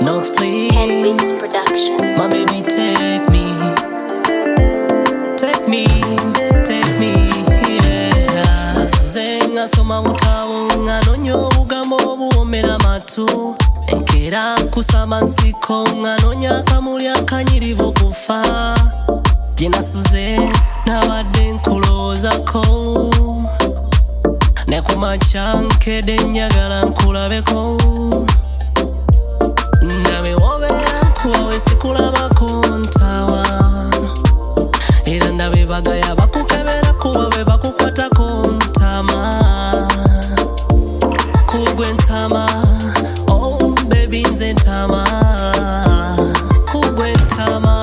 no sleep. Henbeats Production. My baby, take me, take me, take me, yeah. Asuzenga soma mutawo nganonya obugambo obuwomera matu. Enkera kusama nsiko nganonya akamuli akanyirivu kufa. Jinasuze nabadde nkulowoozako ne kumakya nkedde njagala nkulabeko. Ndabe wobeera kuwawe sikulabako ntawa. Era ndabe bagaya bakukebera kuwawe bakukwatako ntama. Kugwe ntama, oh baby nze ntama. Kugwe ntama.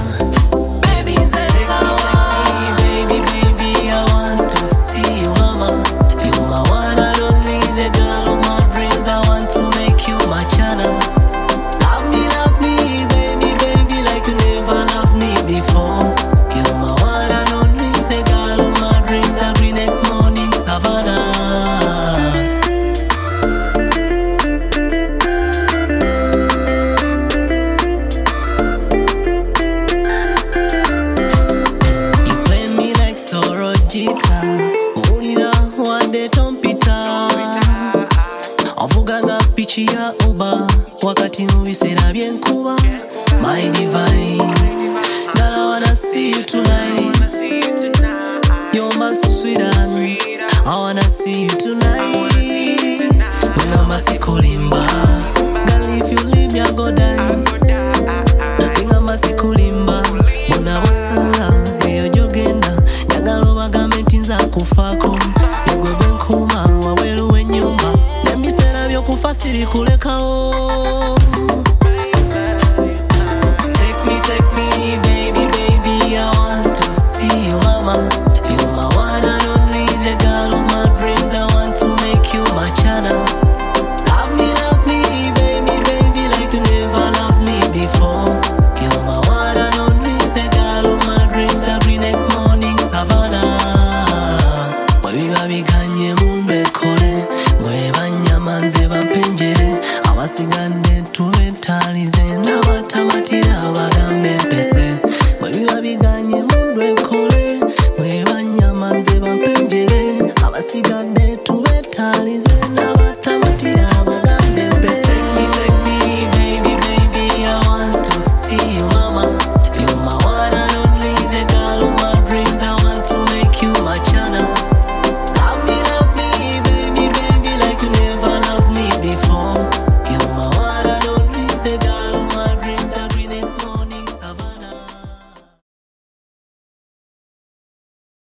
Ulira wande tompita Ovuganga pichi ya uba wakati mubisera byenkuba. My divine girl, I wanna see you tonight. You're my sweetheart, I wanna see you tonight. When I'm sikulimba, girl, if you leave me I go die. Nothing I'm sikulimba, bona wasanga eyo jogenda. Njagala obagambe nti nza kufako. Yegwe bwenkuma wabweru w'ennyumba, n'ebiseera by'okufa sirikulekawo. Take me, baby, baby, I want to see you, mama. You're my one and only, the girl of my dreams. I want to make you my channel. Love me, baby, baby, like you never loved me before. You're my one and only, the girl of my dreams. The greenest morning savannah. Bwebiba biganye mundu ekole, ngwe banyamanze bampenjere. Abasigadde tubetalize n'abatamatira abagambe mpese. Bwebiba biganye mundu ekole.